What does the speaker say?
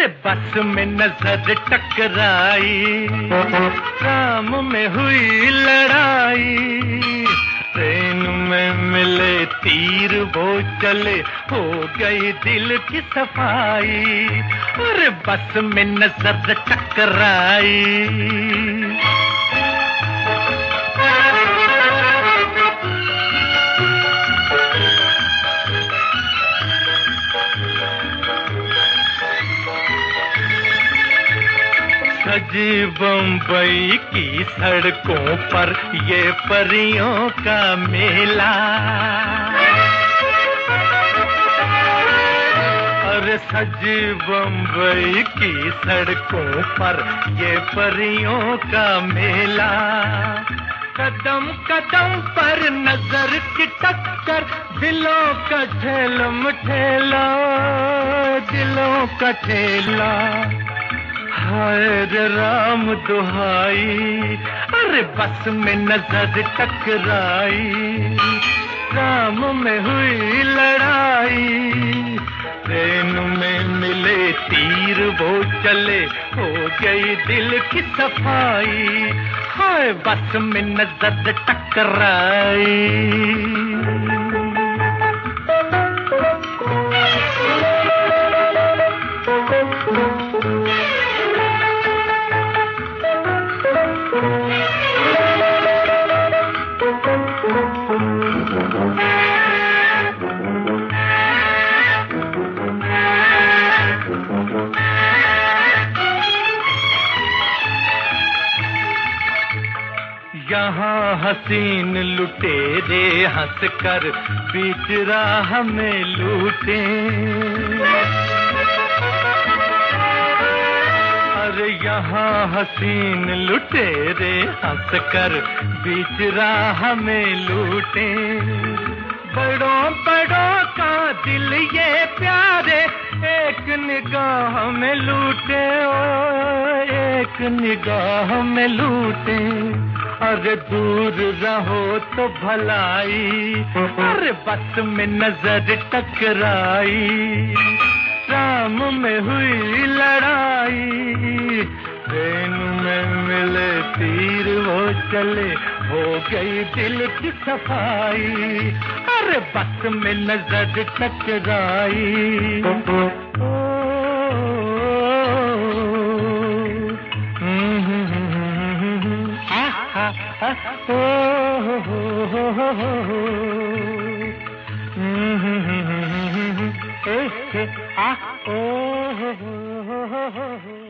अरे बस में नजर टकराई, राम में हुई लड़ाई। ट्रेन में मिले तीर वो चले, हो गई दिल की सफाई। अरे बस में नजर टकराई। सजी बम्बई की सड़कों पर ये परियों का मेला। और सजी बम्बई की सड़कों पर ये परियों का मेला। कदम कदम पर नजर की टक्कर, दिलों का ठेलम ठेला, दिलों का ठेला। हाय रे राम दुहाई, अरे बस में नजर टकराई, राम में हुई लड़ाई। ट्रेन में मिले तीर वो चले, हो गई दिल की सफाई। हाय बस में नजर टकराई। यहाँ हसीन लुटेरे हंस कर बीच राह में लूटे। अरे यहाँ हसीन लुटेरे हंस कर बीच राह में लूटे। बड़ों बड़ों का दिल ये प्यारे, एक निगाह में लूटे, ओ एक निगाह में लूटे। अरे दूर रहो तो भलाई, अरे बस में नजर टकराई, राम में हुई लड़ाई। ट्रेन में मिले तीर वो चले, हो गई दिल की सफाई। अरे बस में नजर टकराई। Oh